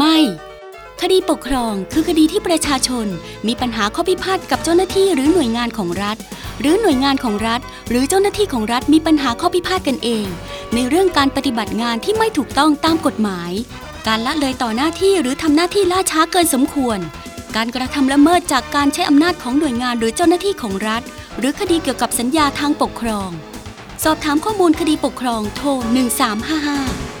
ไม่คดีปกครองคือคดีที่ประชาชนมีปัญหาข้อพิพาทกับเจ้าหน้าที่หรือหน่วยงานของรัฐหรือหน่วยงานของรัฐหรือเจ้าหน้าที่ของรัฐมีปัญหาข้อพิพาทกันเองในเรื่องการปฏิบัติงานที่ไม่ถูกต้องตามกฎหมายการละเลยต่อหน้าที่หรือทำหน้าที่ล่าช้าเกินสมควรการกระทำละเมิดจากการใช้อำนาจของหน่วยงานหรือเจ้าหน้าที่ของรัฐหรือคดีเกี่ยวกับสัญญาทางปกครองสอบถามข้อมูลคดีปกครองโทร1355